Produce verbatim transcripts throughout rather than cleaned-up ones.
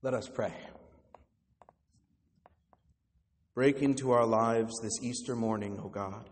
Let us pray. Break into our lives this Easter morning, O God.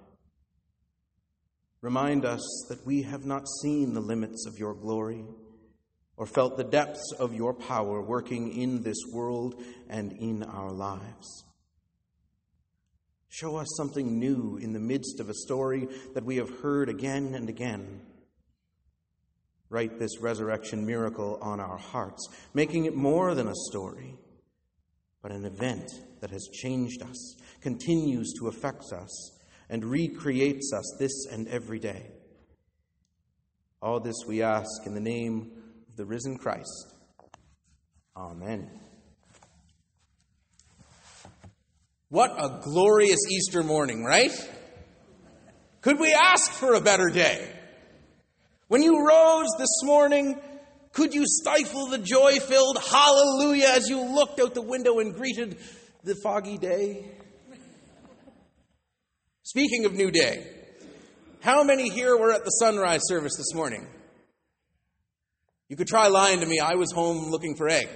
Remind us that we have not seen the limits of your glory or felt the depths of your power working in this world and in our lives. Show us something new in the midst of a story that we have heard again and again. Write this resurrection miracle on our hearts, making it more than a story, but an event that has changed us, continues to affect us, and recreates us this and every day. All this we ask in the name of the risen Christ. Amen. What a glorious Easter morning, right? Could we ask for a better day? When you rose this morning, could you stifle the joy-filled hallelujah as you looked out the window and greeted the foggy day? Speaking of new day, how many here were at the sunrise service this morning? You could try lying to me. I was home looking for eggs.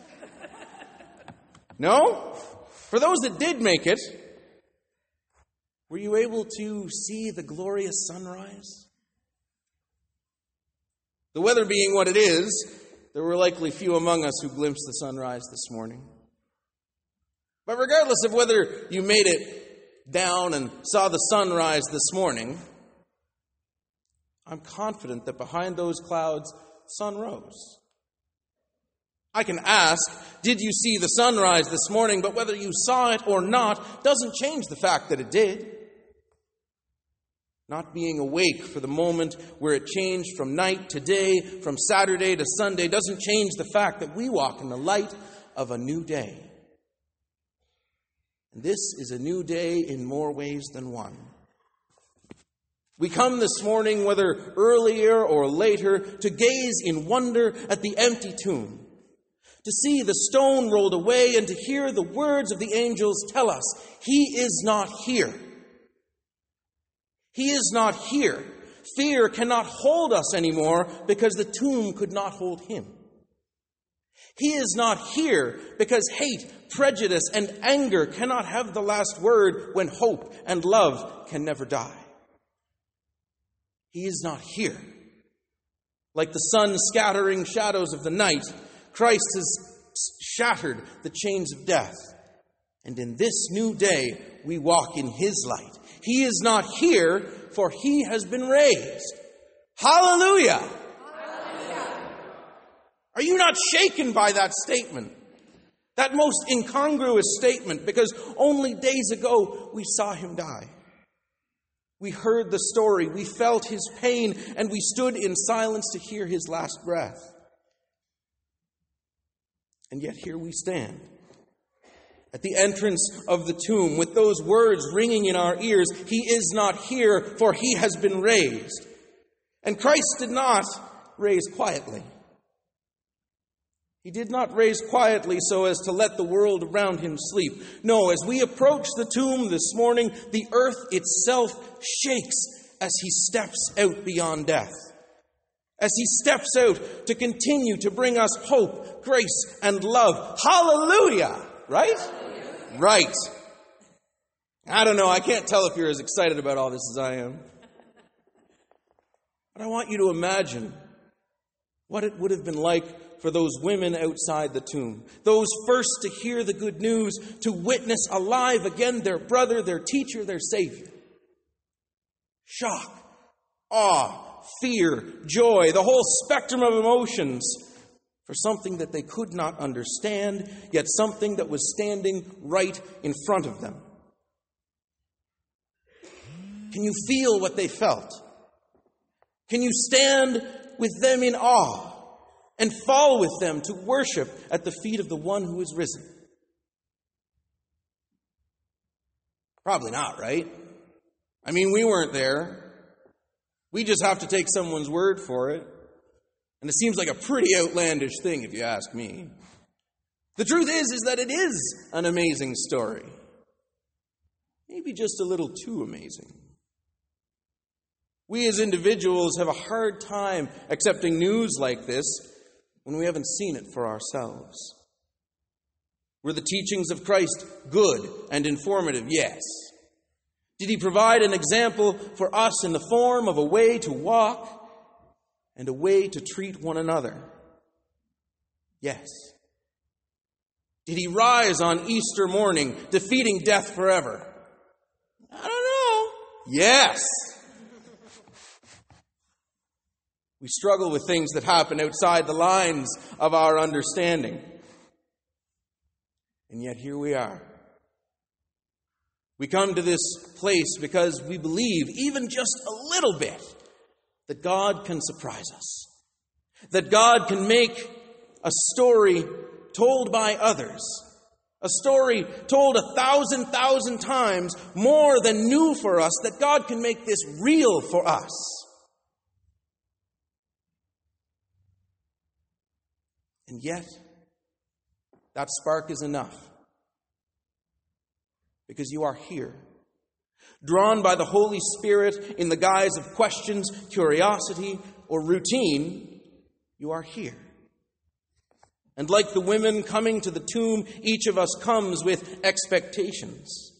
No? For those that did make it, were you able to see the glorious sunrise? The weather being what it is, there were likely few among us who glimpsed the sunrise this morning. But regardless of whether you made it down and saw the sunrise this morning, I'm confident that behind those clouds, the sun rose. I can ask, did you see the sunrise this morning? But whether you saw it or not doesn't change the fact that it did. Not being awake for the moment where it changed from night to day, from Saturday to Sunday, doesn't change the fact that we walk in the light of a new day. And this is a new day in more ways than one. We come this morning, whether earlier or later, to gaze in wonder at the empty tomb, to see the stone rolled away and to hear the words of the angels tell us, He is not here. He is not here. Fear cannot hold us anymore because the tomb could not hold him. He is not here because hate, prejudice, and anger cannot have the last word when hope and love can never die. He is not here. Like the sun scattering shadows of the night, Christ has shattered the chains of death. And in this new day, we walk in His light. He is not here, for He has been raised. Hallelujah! Hallelujah! Are you not shaken by that statement? That most incongruous statement, because only days ago we saw Him die. We heard the story, we felt His pain, and we stood in silence to hear His last breath. And yet here we stand, at the entrance of the tomb, with those words ringing in our ears, He is not here, for He has been raised. And Christ did not raise quietly. He did not raise quietly so as to let the world around Him sleep. No, as we approach the tomb this morning, the earth itself shakes as He steps out beyond death. As He steps out to continue to bring us hope, grace, and love. Hallelujah! Right? Right. I don't know. I can't tell if you're as excited about all this as I am. But I want you to imagine what it would have been like for those women outside the tomb. Those first to hear the good news, to witness alive again their brother, their teacher, their Savior. Shock, awe, fear, joy, the whole spectrum of emotions for something that they could not understand, yet something that was standing right in front of them. Can you feel what they felt? Can you stand with them in awe and fall with them to worship at the feet of the one who is risen? Probably not, right? I mean, we weren't there. We just have to take someone's word for it. And it seems like a pretty outlandish thing if you ask me. The truth is, is that it is an amazing story. Maybe just a little too amazing. We as individuals have a hard time accepting news like this when we haven't seen it for ourselves. Were the teachings of Christ good and informative? Yes. Did he provide an example for us in the form of a way to walk and a way to treat one another? Yes. Did he rise on Easter morning, defeating death forever? I don't know. Yes. We struggle with things that happen outside the lines of our understanding. And yet here we are. We come to this place because we believe, even just a little bit, that God can surprise us. That God can make a story told by others, a story told a thousand, thousand times more than new for us, that God can make this real for us. And yet, that spark is enough. Because you are here, drawn by the Holy Spirit in the guise of questions, curiosity, or routine, you are here. And like the women coming to the tomb, each of us comes with expectations.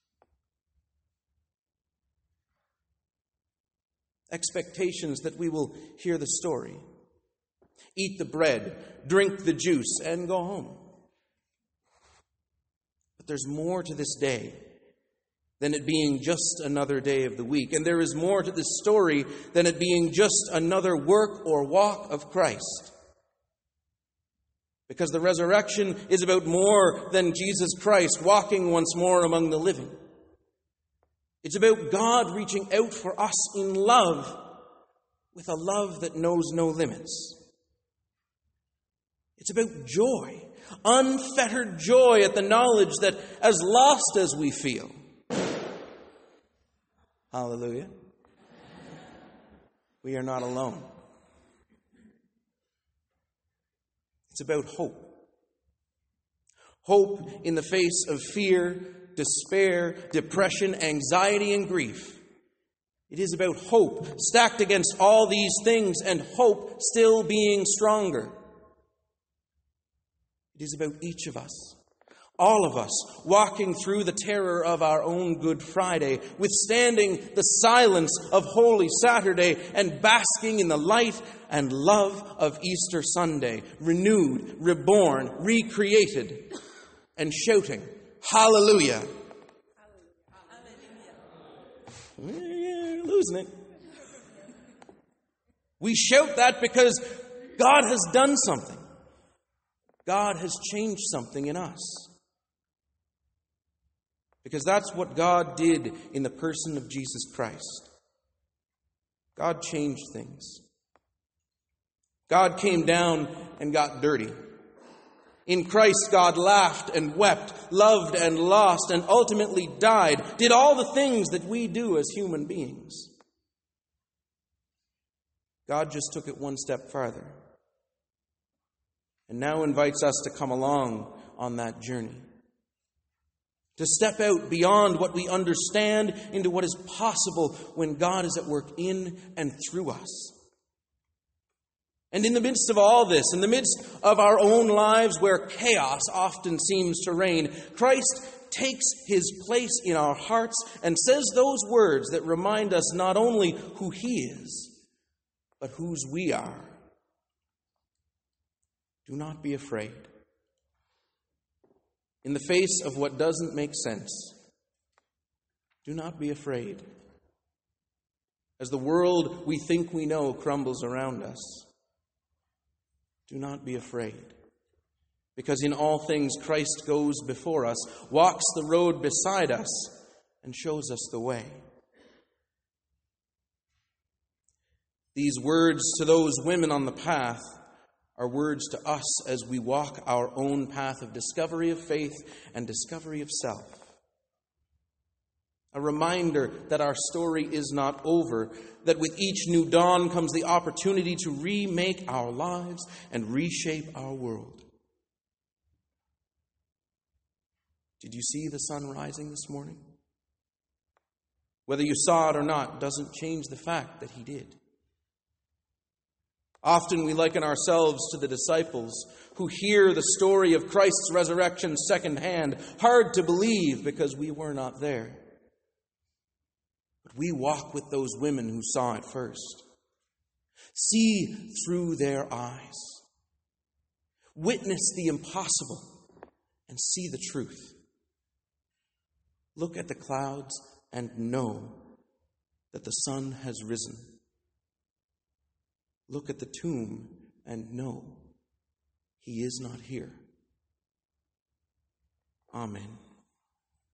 Expectations that we will hear the story, eat the bread, drink the juice, and go home. But there's more to this day than it being just another day of the week. And there is more to this story than it being just another work or walk of Christ. Because the resurrection is about more than Jesus Christ walking once more among the living. It's about God reaching out for us in love, with a love that knows no limits. It's about joy, unfettered joy at the knowledge that as lost as we feel, hallelujah, we are not alone. It's about hope. Hope in the face of fear, despair, depression, anxiety, and grief. It is about hope stacked against all these things and hope still being stronger. It is about each of us, all of us, walking through the terror of our own Good Friday, withstanding the silence of Holy Saturday, and basking in the light and love of Easter Sunday, renewed, reborn, recreated, and shouting, Hallelujah! Hallelujah. You're losing it. We shout that because God has done something. God has changed something in us. Because that's what God did in the person of Jesus Christ. God changed things. God came down and got dirty. In Christ, God laughed and wept, loved and lost, and ultimately died, did all the things that we do as human beings. God just took it one step farther, and now invites us to come along on that journey. To step out beyond what we understand into what is possible when God is at work in and through us. And in the midst of all this, in the midst of our own lives where chaos often seems to reign, Christ takes his place in our hearts and says those words that remind us not only who he is, but whose we are. Do not be afraid. In the face of what doesn't make sense, do not be afraid. As the world we think we know crumbles around us, do not be afraid. Because in all things Christ goes before us, walks the road beside us, and shows us the way. These words to those women on the path are words to us as we walk our own path of discovery of faith and discovery of self. A reminder that our story is not over, that with each new dawn comes the opportunity to remake our lives and reshape our world. Did you see the sun rising this morning? Whether you saw it or not doesn't change the fact that he did. Often we liken ourselves to the disciples who hear the story of Christ's resurrection secondhand, hard to believe because we were not there. But we walk with those women who saw it first. See through their eyes. Witness the impossible and see the truth. Look at the clouds and know that the sun has risen. Look at the tomb and know he is not here. Amen.